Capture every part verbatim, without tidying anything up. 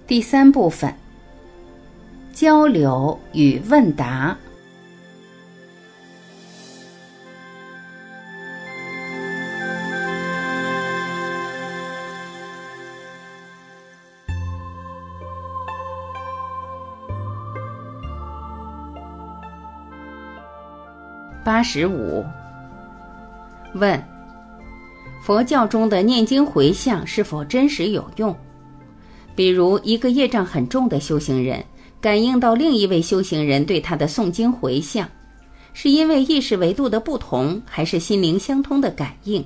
第三部分，交流与问答。八十五。问：佛教中的念经回向是否真实有用？比如一个业障很重的修行人，感应到另一位修行人对他的诵经回向，是因为意识维度的不同，还是心灵相通的感应？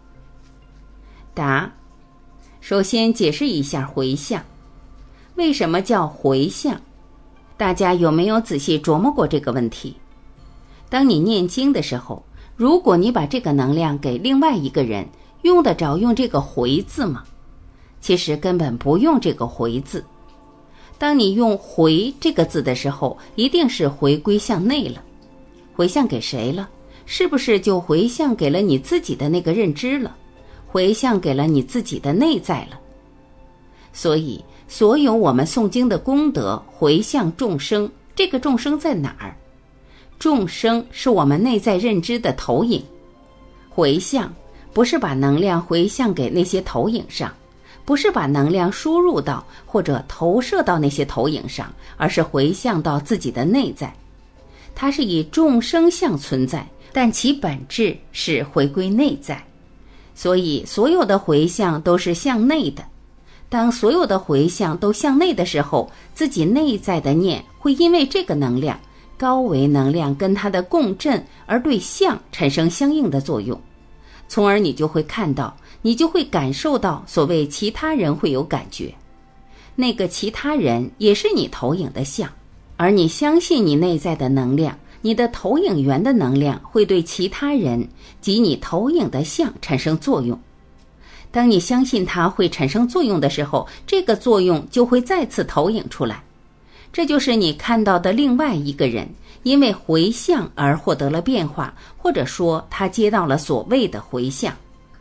答：首先解释一下回向。为什么叫回向？大家有没有仔细琢磨过这个问题？当你念经的时候，如果你把这个能量给另外一个人，用得着用这个回字吗？其实根本不用这个回字。当你用回这个字的时候，一定是回归向内了。回向给谁了？是不是就回向给了你自己的那个认知了？回向给了你自己的内在了？所以所有我们诵经的功德回向众生，这个众生在哪儿？众生是我们内在认知的投影。回向不是把能量回向给那些投影上，不是把能量输入到或者投射到那些投影上，而是回向到自己的内在。它是以众生相存在，但其本质是回归内在。所以所有的回向都是向内的。当所有的回向都向内的时候，自己内在的念会因为这个能量高维能量跟它的共振而对相产生相应的作用，从而你就会看到，你就会感受到所谓其他人会有感觉，那个其他人也是你投影的相，而你相信你内在的能量，你的投影源的能量会对其他人及你投影的相产生作用。当你相信它会产生作用的时候，这个作用就会再次投影出来。这就是你看到的另外一个人，因为回向而获得了变化，或者说他接到了所谓的回向。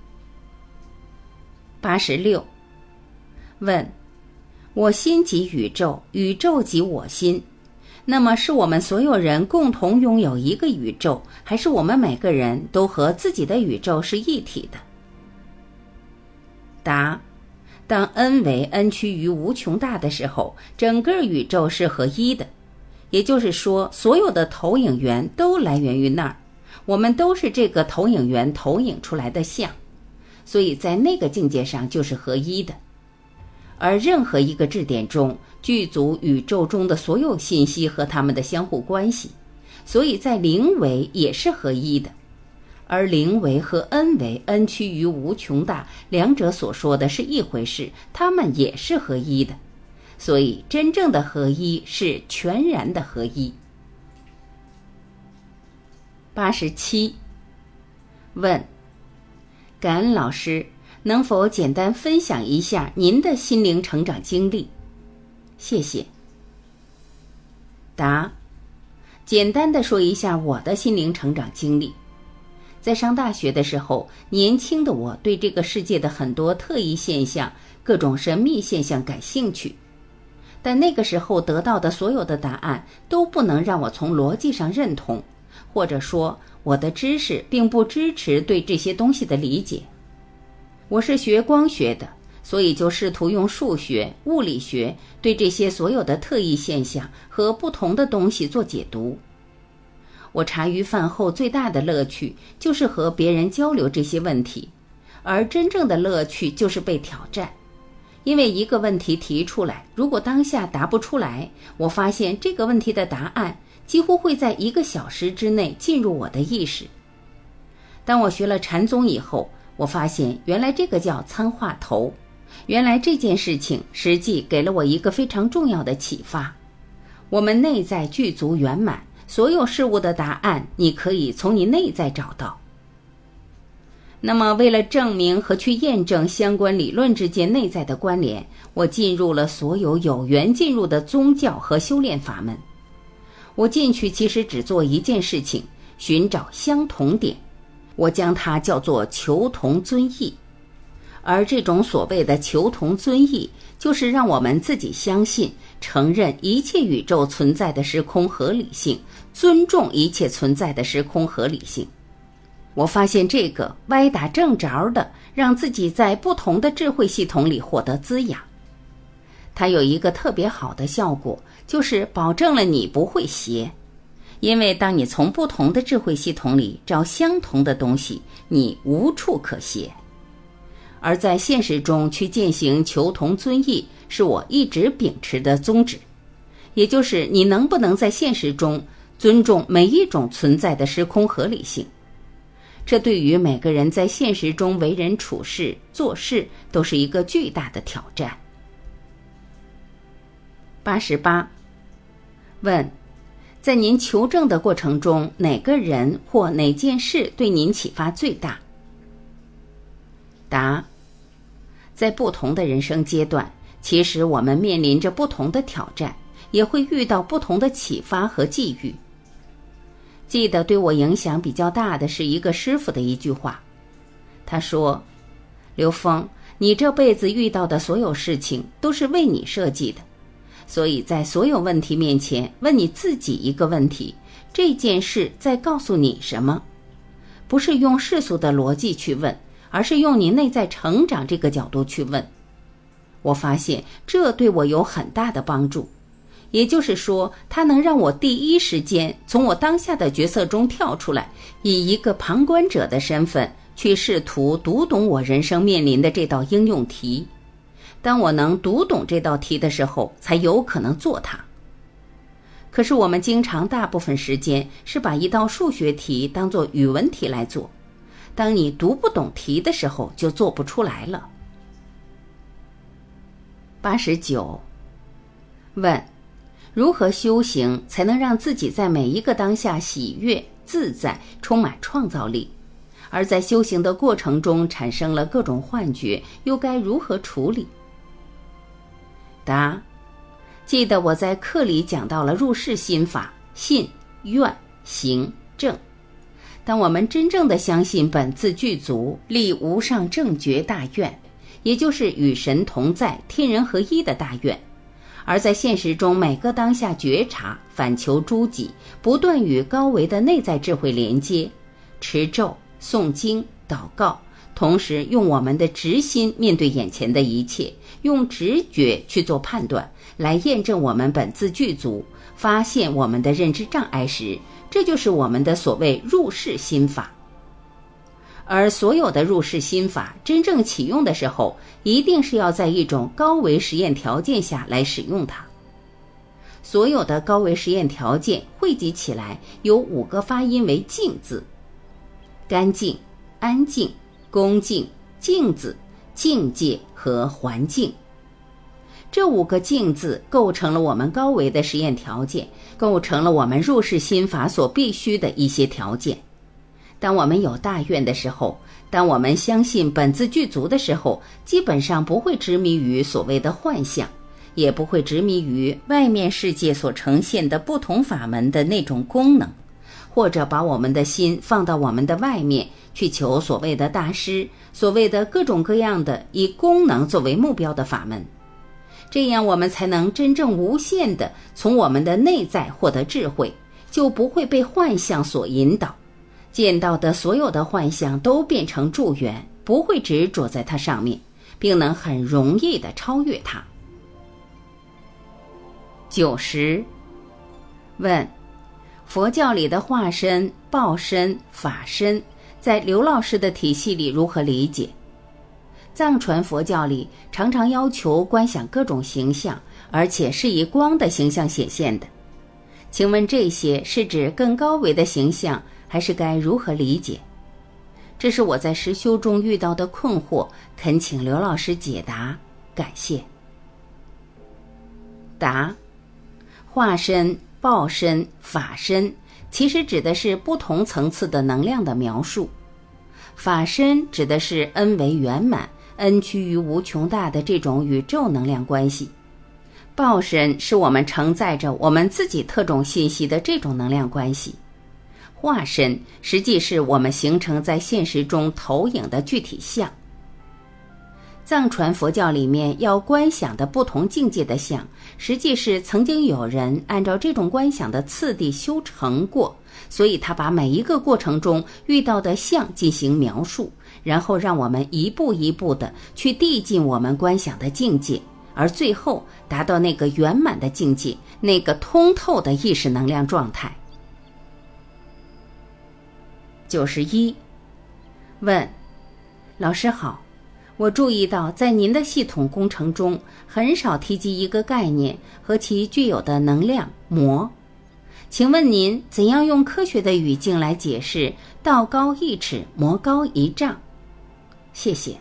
八十六。问：我心即宇宙，宇宙即我心，那么是我们所有人共同拥有一个宇宙，还是我们每个人都和自己的宇宙是一体的？答：当 n 为 n 趋于无穷大的时候，整个宇宙是合一的，也就是说所有的投影源都来源于那儿，我们都是这个投影源投影出来的像，所以在那个境界上就是合一的。而任何一个质点中具足宇宙中的所有信息和它们的相互关系，所以在零维也是合一的。而零维和 n 维 n 趋于无穷大，两者所说的是一回事，它们也是合一的。所以真正的合一是全然的合一。八十七。问：感恩老师，能否简单分享一下您的心灵成长经历？谢谢。答：简单的说一下我的心灵成长经历。在上大学的时候，年轻的我对这个世界的很多特异现象、各种神秘现象感兴趣，但那个时候得到的所有的答案都不能让我从逻辑上认同，或者说我的知识并不支持对这些东西的理解。我是学光学的，所以就试图用数学、物理学对这些所有的特异现象和不同的东西做解读。我茶余饭后最大的乐趣就是和别人交流这些问题，而真正的乐趣就是被挑战。因为一个问题提出来，如果当下答不出来，我发现这个问题的答案几乎会在一个小时之内进入我的意识。当我学了禅宗以后，我发现原来这个叫参话头，原来这件事情实际给了我一个非常重要的启发。我们内在具足圆满，所有事物的答案你可以从你内在找到。那么为了证明和去验证相关理论之间内在的关联，我进入了所有有缘进入的宗教和修炼法门。我进去其实只做一件事情，寻找相同点，我将它叫做求同尊异。 而这种所谓的求同尊异，就是让我们自己相信、承认一切宇宙存在的时空合理性，尊重一切存在的时空合理性。我发现这个歪打正着的，让自己在不同的智慧系统里获得滋养。它有一个特别好的效果，就是保证了你不会邪。因为当你从不同的智慧系统里找相同的东西，你无处可邪。而在现实中去践行求同尊异，是我一直秉持的宗旨。也就是你能不能在现实中尊重每一种存在的时空合理性。这对于每个人在现实中为人处事、做事都是一个巨大的挑战。八十八，问：在您求证的过程中，哪个人或哪件事对您启发最大？答：在不同的人生阶段，其实我们面临着不同的挑战，也会遇到不同的启发和际遇。记得对我影响比较大的是一个师父的一句话，他说：刘峰，你这辈子遇到的所有事情都是为你设计的，所以在所有问题面前，问你自己一个问题：这件事在告诉你什么？不是用世俗的逻辑去问，而是用你内在成长这个角度去问。我发现这对我有很大的帮助，也就是说，它能让我第一时间从我当下的角色中跳出来，以一个旁观者的身份去试图读懂我人生面临的这道应用题。当我能读懂这道题的时候，才有可能做它。可是我们经常大部分时间是把一道数学题当作语文题来做，当你读不懂题的时候，就做不出来了。八十九，问：如何修行才能让自己在每一个当下喜悦、自在、充满创造力？而在修行的过程中产生了各种幻觉，又该如何处理？答：记得我在课里讲到了入世心法，信、愿、行、正。当我们真正的相信本自具足，立无上正觉大愿，也就是与神同在、天人合一的大愿，而在现实中每个当下觉察、反求诸己，不断与高维的内在智慧连接，持咒、诵经、祷告，同时用我们的直心面对眼前的一切，用直觉去做判断，来验证我们本自具足，发现我们的认知障碍时，这就是我们的所谓入世心法。而所有的入世心法真正启用的时候，一定是要在一种高维实验条件下来使用它。所有的高维实验条件汇集起来，有五个发音为静字：干净、安静、恭敬、镜子、境界和环境。这五个静字构成了我们高维的实验条件，构成了我们入世心法所必须的一些条件。当我们有大愿的时候，当我们相信本自具足的时候，基本上不会执迷于所谓的幻象，也不会执迷于外面世界所呈现的不同法门的那种功能，或者把我们的心放到我们的外面去求所谓的大师，所谓的各种各样的以功能作为目标的法门。这样我们才能真正无限地从我们的内在获得智慧，就不会被幻象所引导，见到的所有的幻象都变成助缘，不会执着在它上面，并能很容易地超越它。九十，问：佛教里的化身、报身、法身，在刘老师的体系里如何理解？藏传佛教里常常要求观想各种形象，而且是以光的形象显现的。请问这些是指更高维的形象，还是该如何理解？这是我在实修中遇到的困惑，恳请刘老师解答，感谢。答：化身、报身、法身其实指的是不同层次的能量的描述。法身指的是恩为圆满、恩趋于无穷大的这种宇宙能量关系。报身是我们承载着我们自己特种信息的这种能量关系。化身实际是我们形成在现实中投影的具体像。 藏传佛教里面要观想的不同境界的相，实际是曾经有人按照这种观想的次第修成过，所以他把每一个过程中遇到的相进行描述，然后让我们一步一步的去递进我们观想的境界，而最后达到那个圆满的境界，那个通透的意识能量状态。九十一，问：老师好，我注意到在您的系统工程中很少提及一个概念和其具有的能量魔，请问您怎样用科学的语境来解释道高一尺，魔高一丈？谢谢。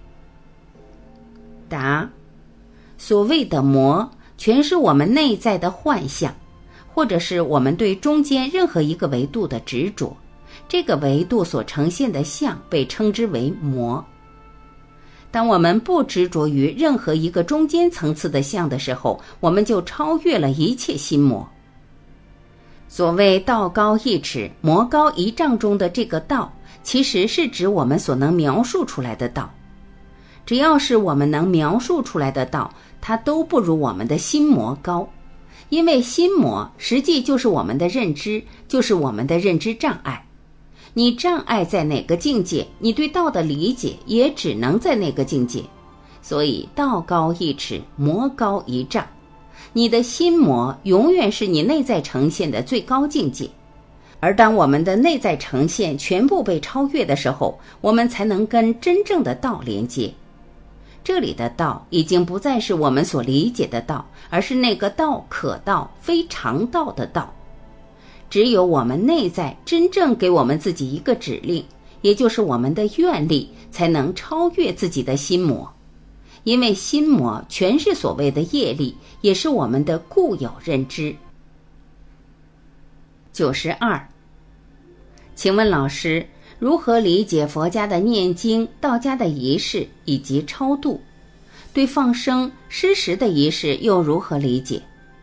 答：所谓的魔，全是我们内在的幻象，或者是我们对中间任何一个维度的执着，这个维度所呈现的相被称之为魔。当我们不执着于任何一个中间层次的相的时候，我们就超越了一切心魔。所谓道高一尺，魔高一丈中的这个道，其实是指我们所能描述出来的道。只要是我们能描述出来的道，它都不如我们的心魔高，因为心魔实际就是我们的认知，就是我们的认知障碍。你障碍在哪个境界，你对道的理解也只能在那个境界。所以道高一尺，魔高一丈。你的心魔永远是你内在呈现的最高境界，而当我们的内在呈现全部被超越的时候，我们才能跟真正的道连接。这里的道已经不再是我们所理解的道，而是那个道可道非常道的道。只有我们内在真正给我们自己一个指令，也就是我们的愿力，才能超越自己的心魔。因为心魔全是所谓的业力，也是我们的固有认知。九十二，请问老师，如何理解佛家的念经、道家的仪式以及超度？对放生、施食的仪式又如何理解？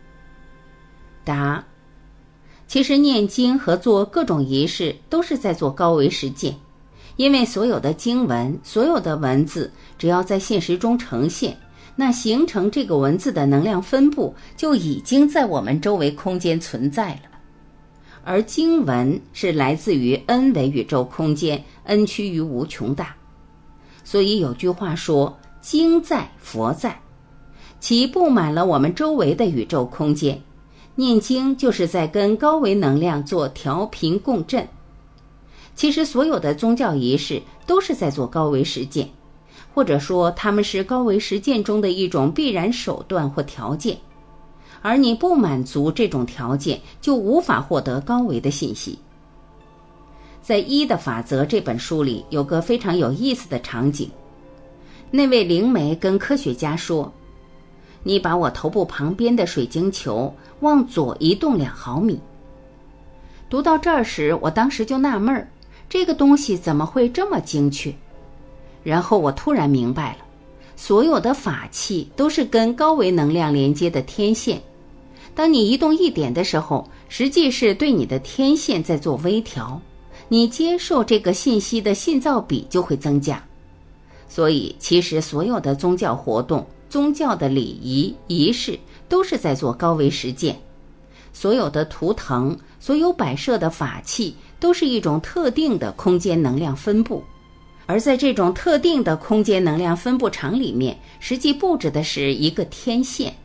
答：其实念经和做各种仪式都是在做高维实践，因为所有的经文、所有的文字，只要在现实中呈现，那形成这个文字的能量分布就已经在我们周围空间存在了。而经文是来自于 N 维宇宙空间， N 趋于无穷大。所以有句话说，经在佛在，其布满了我们周围的宇宙空间。念经就是在跟高维能量做调频共振。其实所有的宗教仪式都是在做高维实践，或者说它们是高维实践中的一种必然手段或条件，而你不满足这种条件，就无法获得高维的信息。在《一的法则》这本书里有个非常有意思的场景，那位灵媒跟科学家说，你把我头部旁边的水晶球往左移动两毫米。读到这儿时，我当时就纳闷儿，这个东西怎么会这么精确？然后我突然明白了，所有的法器都是跟高维能量连接的天线。当你移动一点的时候，实际是对你的天线在做微调，你接受这个信息的信噪比就会增加。所以其实所有的宗教活动、宗教的礼仪、仪式都是在做高维实践。所有的图腾、所有摆设的法器都是一种特定的空间能量分布，而在这种特定的空间能量分布场里面，实际布置的是一个天线。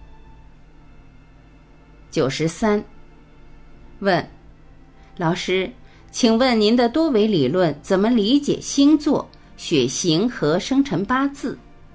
九十三，问：老师，请问您的多维理论怎么理解星座、血型和生辰八字？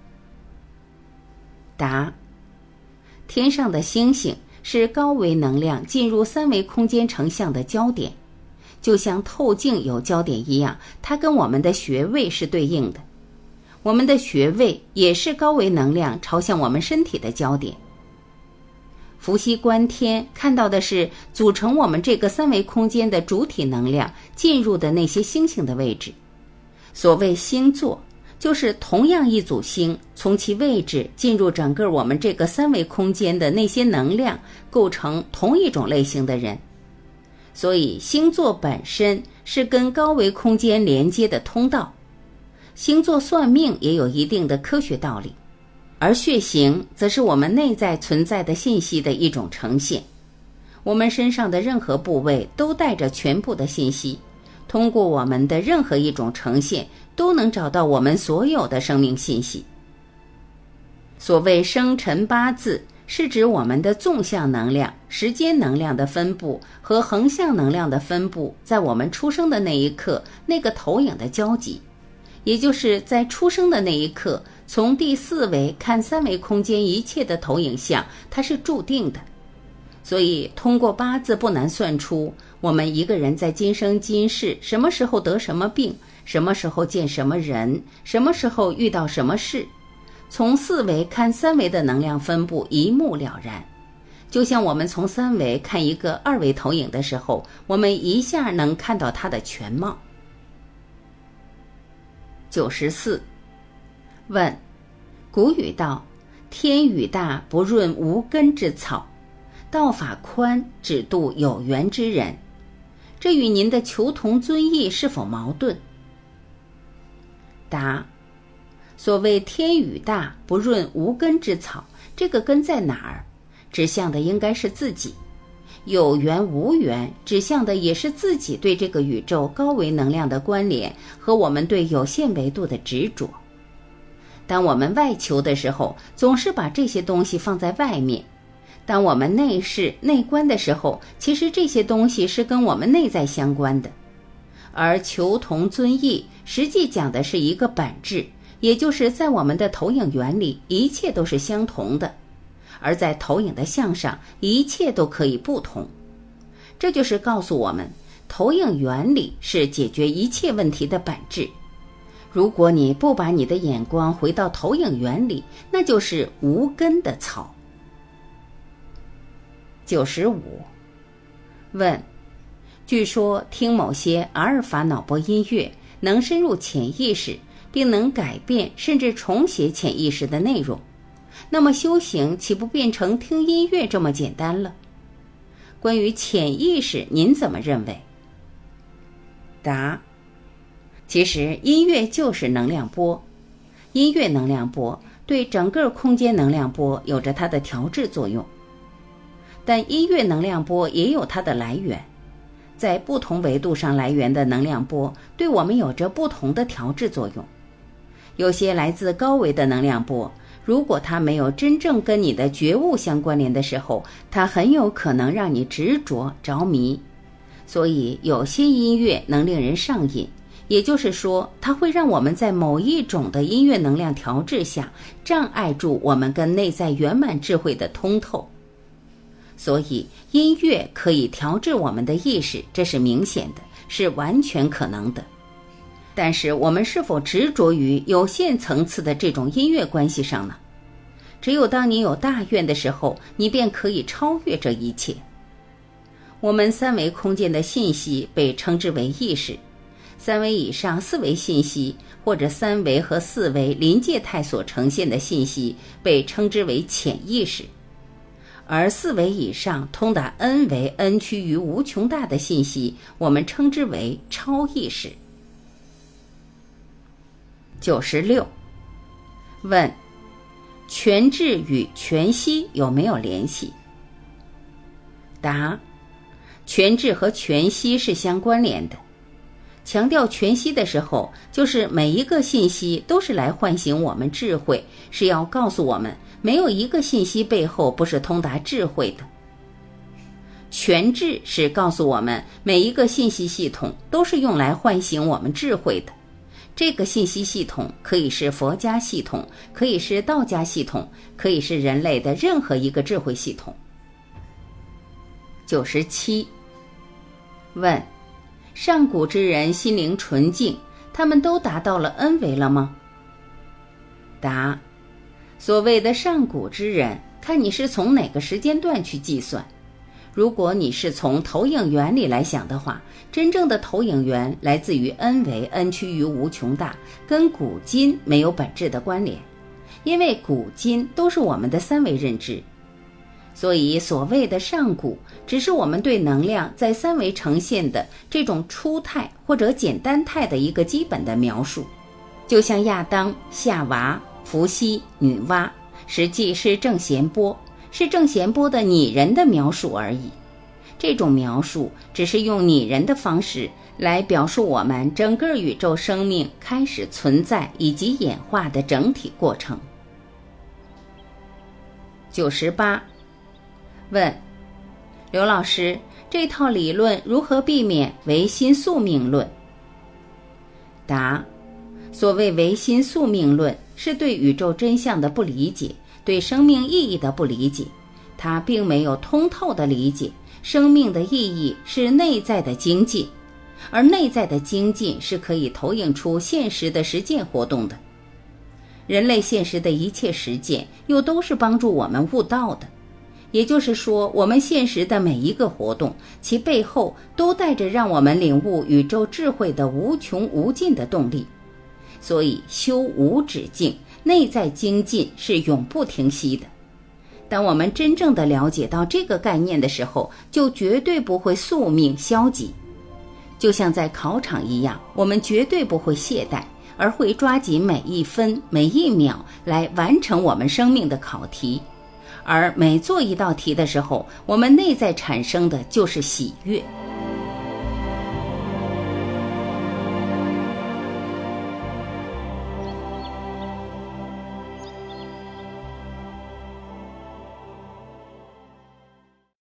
答：天上的星星是高维能量进入三维空间成像的焦点，就像透镜有焦点一样，它跟我们的穴位是对应的。我们的穴位也是高维能量朝向我们身体的焦点。伏羲观天看到的是组成我们这个三维空间的主体能量进入的那些星星的位置。所谓星座，就是同样一组星从其位置进入整个我们这个三维空间的那些能量，构成同一种类型的人。所以星座本身是跟高维空间连接的通道。 星座算命也有一定的科学道理，而血型则是我们内在存在的信息的一种呈现。我们身上的任何部位都带着全部的信息，通过我们的任何一种呈现，都能找到我们所有的生命信息。所谓生辰八字，是指我们的纵向能量、时间能量的分布和横向能量的分布在我们出生的那一刻那个投影的交集，也就是在出生的那一刻，从第四维看三维空间一切的投影像，它是注定的。所以通过八字不难算出我们一个人在今生今世什么时候得什么病，什么时候见什么人，什么时候遇到什么事，从四维看三维的能量分布一目了然。就像我们从三维看一个二维投影的时候，我们一下能看到它的全貌。九十四，问：古语道，天雨大不润无根之草，道法宽只度有缘之人，这与您的求同尊异是否矛盾？答：所谓天雨大不润无根之草，这个根在哪儿？指向的应该是自己。有缘无缘，指向的也是自己对这个宇宙高维能量的关联和我们对有限维度的执着。当我们外求的时候，总是把这些东西放在外面。当我们内视内观的时候，其实这些东西是跟我们内在相关的。而求同尊异实际讲的是一个本质，也就是在我们的投影源里，一切都是相同的，而在投影的像上，一切都可以不同。这就是告诉我们，投影原理是解决一切问题的本质。如果你不把你的眼光回到投影原理，那就是无根的草。九十五，问：据说听某些阿尔法脑波音乐能深入潜意识，并能改变甚至重写潜意识的内容，那么修行岂不变成听音乐这么简单了？关于潜意识，您怎么认为？答：其实音乐就是能量波，音乐能量波对整个空间能量波有着它的调制作用。但音乐能量波也有它的来源，在不同维度上来源的能量波对我们有着不同的调制作用。有些来自高维的能量波，如果它没有真正跟你的觉悟相关联的时候，它很有可能让你执着着迷。所以有些音乐能令人上瘾，也就是说，它会让我们在某一种的音乐能量调制下，障碍住我们跟内在圆满智慧的通透。所以音乐可以调制我们的意识，这是明显的，是完全可能的。但是我们是否执着于有限层次的这种音乐关系上呢？只有当你有大愿的时候，你便可以超越这一切。我们三维空间的信息被称之为意识，三维以上四维信息或者三维和四维临界态所呈现的信息被称之为潜意识，而四维以上通达 N 维 N 趋于无穷大的信息，我们称之为超意识。九十六，问：全智与全息有没有联系？答：全智和全息是相关联的。强调全息的时候，就是每一个信息都是来唤醒我们智慧，是要告诉我们没有一个信息背后不是通达智慧的。全智是告诉我们每一个信息系统都是用来唤醒我们智慧的。这个信息系统可以是佛家系统，可以是道家系统，可以是人类的任何一个智慧系统。九十七，问：上古之人心灵纯净，他们都达到了 N 维了吗？答：所谓的上古之人，看你是从哪个时间段去计算。如果你是从投影原理来想的话，真正的投影源来自于 N 维 N 趋于无穷大，跟古今没有本质的关联，因为古今都是我们的三维认知。所以所谓的上古，只是我们对能量在三维呈现的这种初态或者简单态的一个基本的描述。 就像亚当、夏娃、伏羲、女娲，实际是正弦波，是正弦波的拟人的描述而已。这种描述只是用拟人的方式来表述我们整个宇宙生命开始存在以及演化的整体过程。九十八，问刘老师，这套理论如何避免唯心宿命论？答：所谓唯心宿命论，是对宇宙真相的不理解，对生命意义的不理解，它并没有通透的理解生命的意义是内在的精进，而内在的精进是可以投影出现实的实践活动的。人类现实的一切实践又都是帮助我们悟道的，也就是说，我们现实的每一个活动，其背后都带着让我们领悟宇宙智慧的无穷无尽的动力。所以修无止境，内在精进是永不停息的。当我们真正的了解到这个概念的时候，就绝对不会宿命消极。就像在考场一样，我们绝对不会懈怠，而会抓紧每一分每一秒来完成我们生命的考题。而每做一道题的时候，我们内在产生的就是喜悦。